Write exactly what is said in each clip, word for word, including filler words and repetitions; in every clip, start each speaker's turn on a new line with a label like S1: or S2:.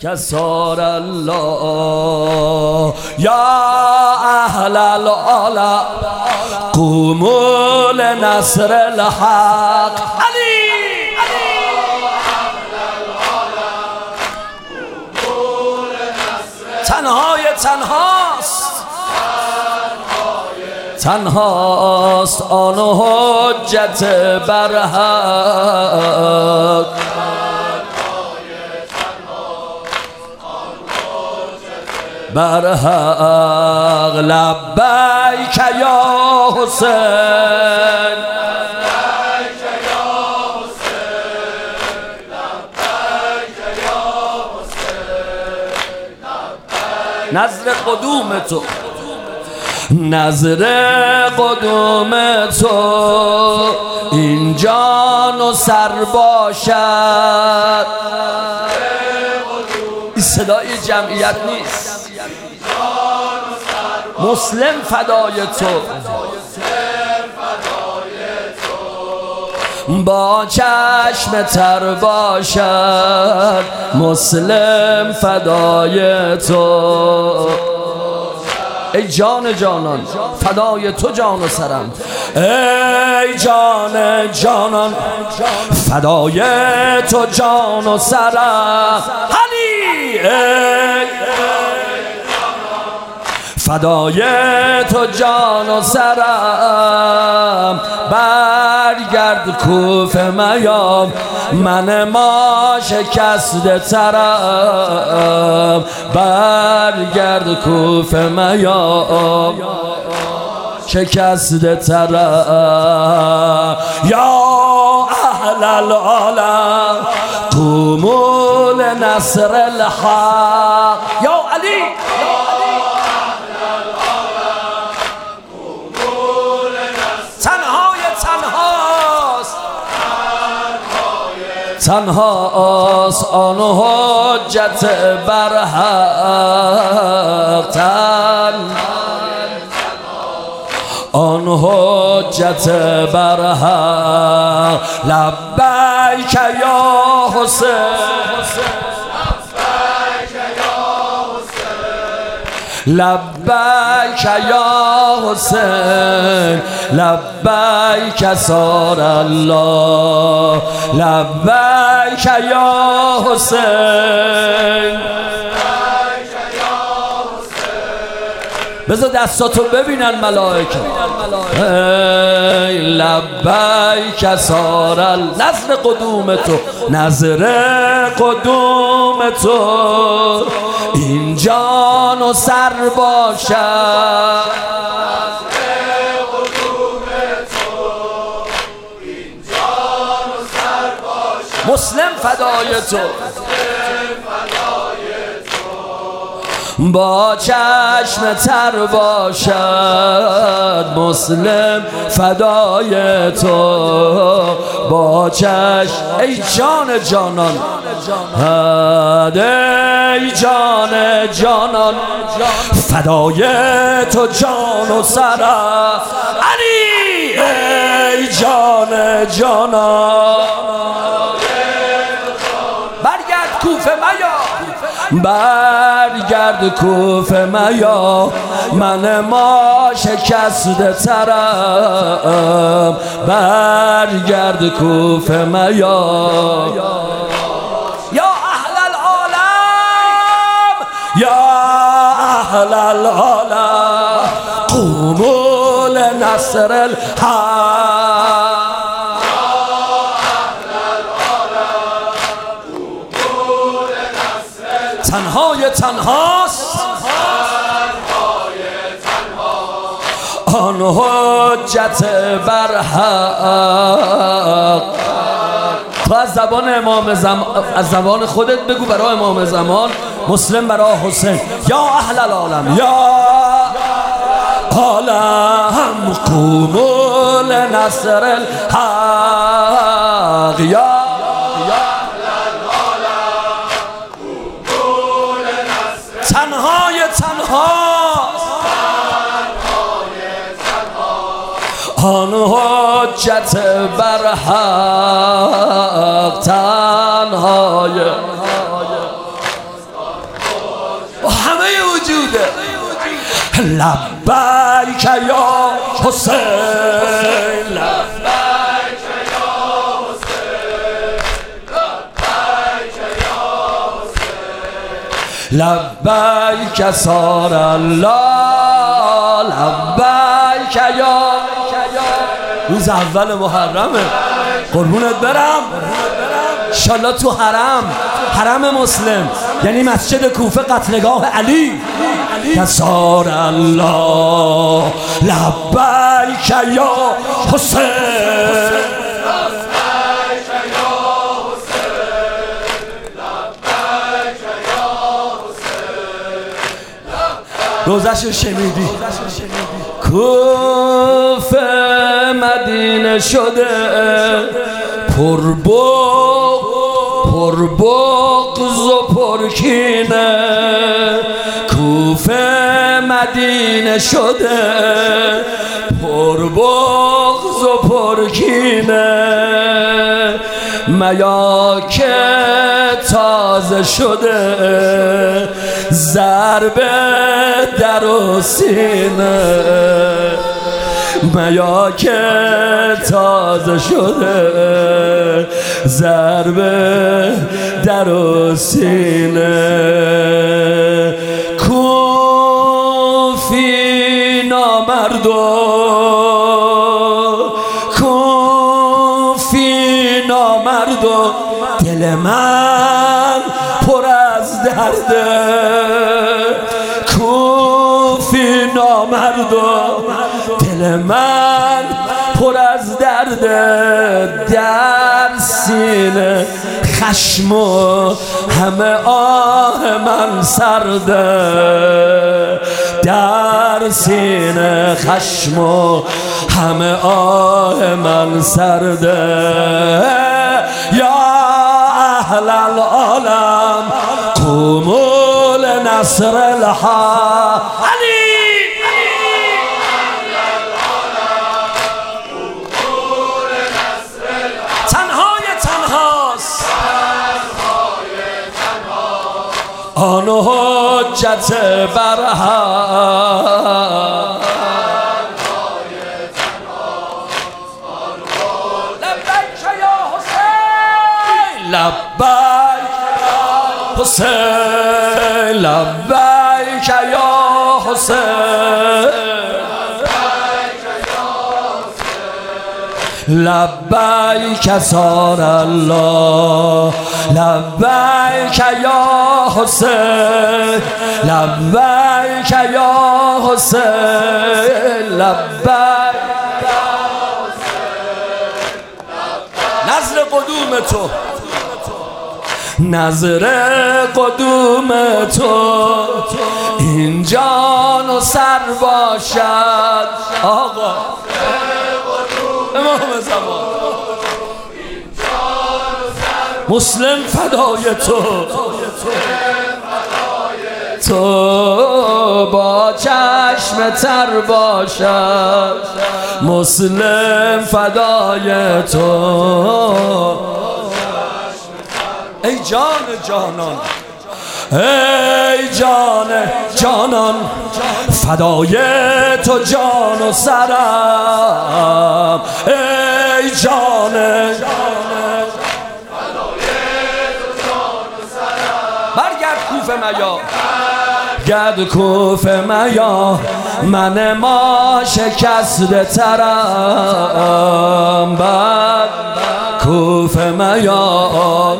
S1: کسار الله یا اهل العلا قوموا لنصر الحق علی تنهای تنهاست تنهاست آن حجت برحق برحق لبیک یا حسین نظر قدوم تو نظر قدوم تو این جان و سر باشد. این صدای جمعیت نیست. مسلم فدای تو با چشم تر باشد. مسلم فدای تو ای جان جانان فدای تو جان و سرم. ای جان جانان فدای تو جان و سرم. علی ای فدای تو جان و سرم. برگرد کوفه میام من ما شکسته ترم. برگرد کوفه میام شکسته ترم. یا اهل العالم قوموا لنصر الحق. یا علی تنهاست آن حجت برحق. تن آن حجت برحق. لبیک یا حسین لبیک یا حسین لبیک سار الله. لبیک یا حسین. بذار دستاتو ببینن ملائکه. لبیک سار الله. نظر قدوم تو نظر قدوم تو این جان و سر باشد. مسلم فدای تو با چشم تر باشد. مسلم فدای تو با چشم. ای جان جانان ای جان جانان فدای تو جان و سرم. علی ای جان جانان برگرد کوفه میا برگرد کوفه میا من ما شکسته ترم. برگرد کوفه میا یا اهل العالم یا اهل العالم قوموا لنصر الحق. تنهای تنهاست آن حجت برحق. تو از زبان امام زمان از زبان خودت بگو برای امام زمان. مسلم برای حسین. یا اهل العالم یا عالم قوموا لنصر الحق. یا تنهای تنهاست آن حجت برحق. تنهای لبیک یا حسین، لبیک
S2: یا حسین، لبیک یا حسین،
S1: لبیک سار الله، لبیک یا روز اول محرمه. قربونت برم. انشالله تو حرم، حرم مسلم یعنی مسجد کوفه قتلگاه علی. کسار الله لبیک یا حسین،
S2: لبیک یا حسین، لبیک یا حسین.
S1: روزش شنیدی؟ کوفه مدینه شده پر بغض، پر بغض و پر کینه. کوفه مدینه شده پر بغض و پر کینه. میا که تازه شده ضربه در و سینه. میا که تازه شده ضربه در و سینه. کوفی نامردو، کوفی نامردو، دل من پر از درده. کوفی نامردو، دل من پر از درده. در سینه خشم و همه آه من سرده. در سینه خشم و همه آه من سرده. یا اهل العالم قوموا لنصر الحق. علی آن حجت برهم. لبیک یا حسین، لبیک یا حسین، لبیک یا حسین، لبیک سار الله، لبیک یا حسین، لبیک یا حسین، لبیک یا حسین. نظر قدوم تو، نظر قدوم تو این جان و سر باشد. آقا امام زمان مسلم فدای تو، تو با چشم تر باشد. مسلم فدای تو ای جان جانان، ای جان جانان، فدای تو جان و سرم. ای جان برگرد کوفه میا، گرد کوفه میا، من ما شکسته ترم. بعد کوفه میا،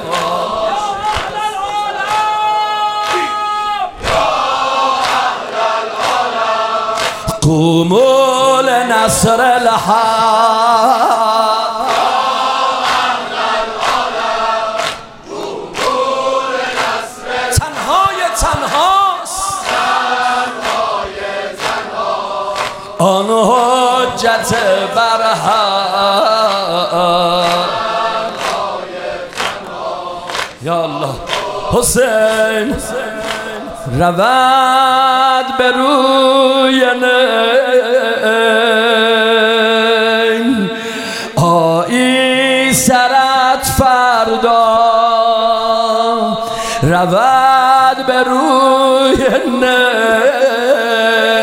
S1: قوموا لنصر الحق. آن حجت برهم. یا الله حسین رود به روی نین، آیی سرت فردا. رود به روی نین،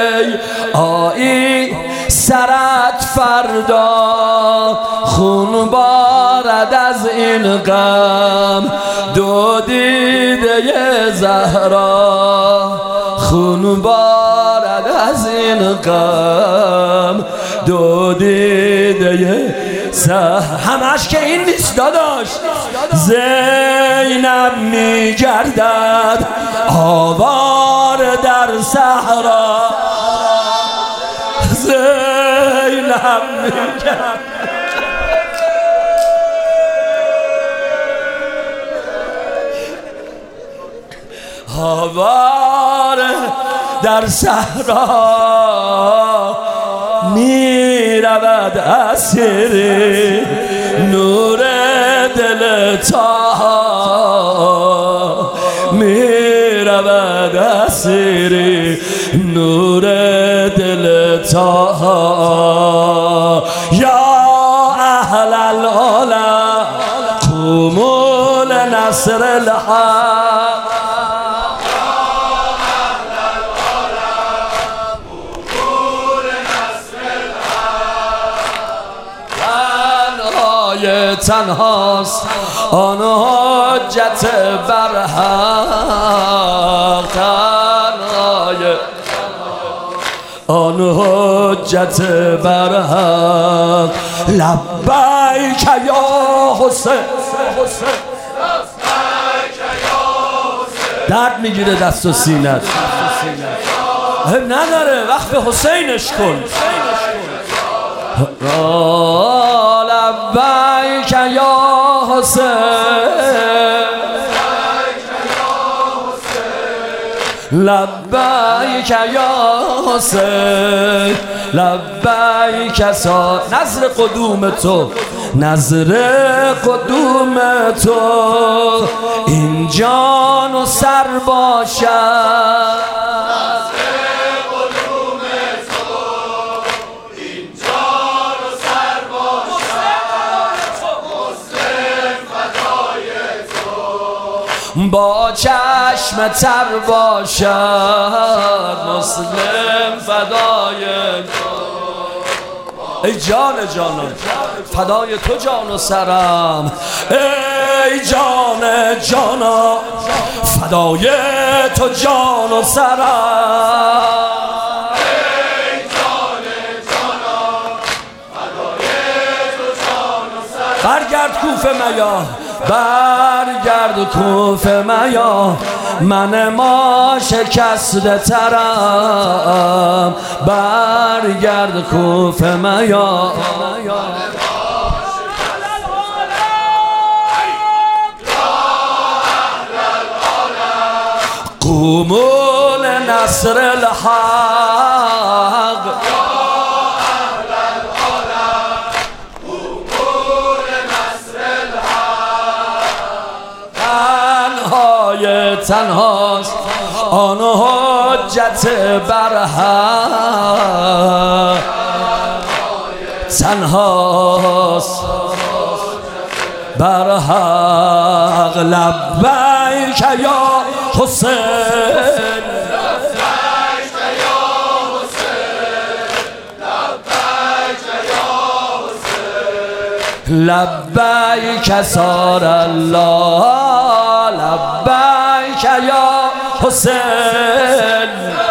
S1: آیی سرت فردا خون بارد از این غم، دو دیده زهرا خون بارد از این غم، دو دیده زهرا. همش که این نیست داداش، زینب میگردد آوار در صحرا، زینب میگردد آوار در صحرا، می رود اسیر نور دل طاها، می رود اسیر نور دل طاها. یا اهل العلا قوموا لنصر الحق، تنهاست آن حجت برحق، تنهای آن حجت برحق. لبیک یا حسین، درد میگیره دست و سینت نداره، وقف حسینش کن. لبیک یا حسین، لبیک یا حسین، لبیک سا. نظر قدوم تو، نظر قدوم تو این جان و سر باشد، با چشم تر باشد مسلم فدای تو. ای جان جانم فدای تو جان و سرم، ای جان جانا فدای تو جان و سرم،
S2: ای جان جانا فدای تو جان و سرم.
S1: برگرد کوفه میا، برگرد کوفه میا، من ما شکسته ترم، برگرد کوفه میا. قوموا لنصر الحق، تنهاست آن حجت برحق، تنهاست برحق. لبیک یا حسین، لبیک سار الله، لبیک یا حسین.